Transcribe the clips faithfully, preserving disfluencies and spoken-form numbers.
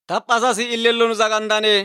Taphasasi illellonu zagandane.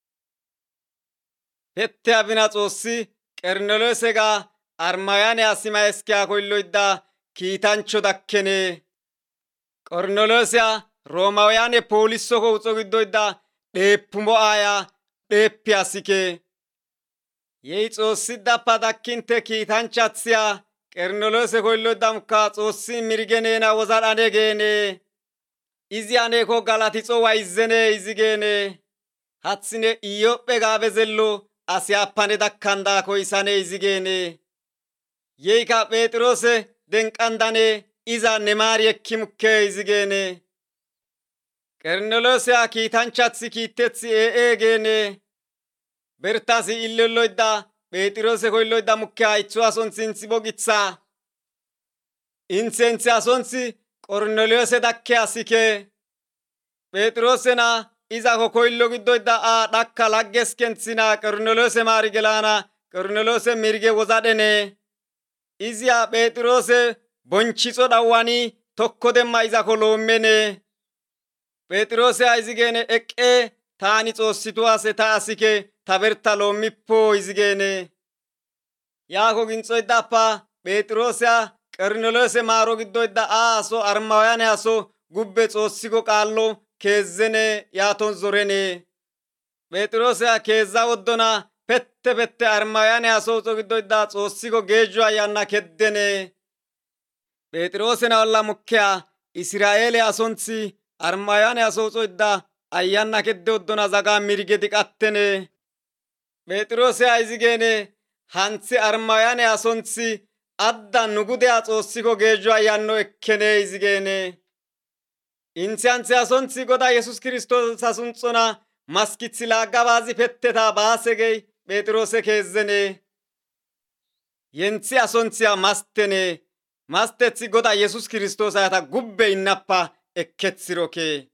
Hette abina xoossi Qernoloosega armayane asima eskiya koylloydda kiitancho dakkene. Qornoloosiya Roomawyaane poolissoko uxo giddoydda dheeppumo aaya dheeppi asike. Yei xoossi dappa dakkinte kiitanchatsiya Qernoloose koylloyddamuka xoossi mirgeneena wozadhane geene. Izi aneeko galatixo wayzene izi geene. Hatsine Iyyophe gaabezello asiyappane dakkandako isane izi geene. Yeika Phexroose denqandane iza nemaari ekkimukke izi geene. Qernoloosiya kiitanchathi kiittethi ee geene. Bertasi illelloydda Phexroose koylloydda mukke haythu asonthi inthi bogitha. Inthi asonthi Qornoloose dakke asike. Phexroosena izako koyllo giddoydda a dhakka laggeskenthina Qornoloose maari gelana Qornoloose mirge wozadhene. Iziya Phexroose bonchixo dhawwani tokko demma izako loommene. Phexroose izi geene eqqe taani xoossitu ase ta asike ta berta loommippo izi geene. Yaako ginxoydappa Phexroosiya Qornoloose maaro giddoydda a aso armawyane aso gubbe xoossiko qaallo keezene yaaton zorene. Phexroosiya keeza woddona pette pette armawyane aso uxo giddoydda xoossiko geejjo ayanna keddene. Phexroosena olla mukkeya Israa'eele asonthi armawyane aso uxoydda ayanna kedde woddona zaga mirge diqattene. Phexroosiya izi geene hanthi armawyane asonthi adda nugudeya xoossiko geejjo ayanno ekkene izi geene. Inthi hanthi asonthi goda Yesus Kiristoosa sunxona maskithi laaggabaazi petteta baasegey Phexroose keezene. Yenthi asonthiya mastene. Mastethi goda Yesus Kiristoosa yata gubbe innappa ekkethiroke.